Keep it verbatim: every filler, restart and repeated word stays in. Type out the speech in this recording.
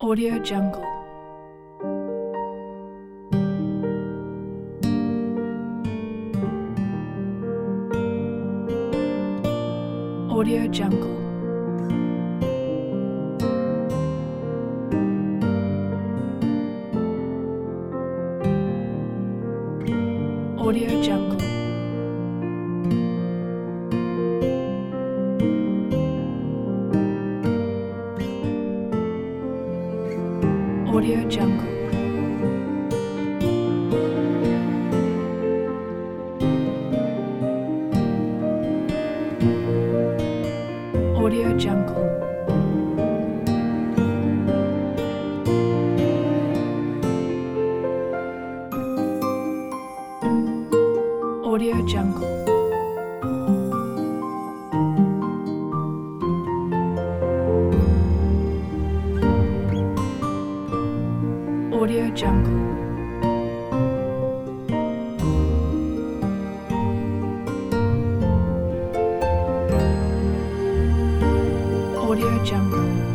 Audio Jungle. Audio Jungle. Audio Jungle. Audio Jungle. Audio Jungle. Audio Jungle. Audio Jungle. Audio Jungle.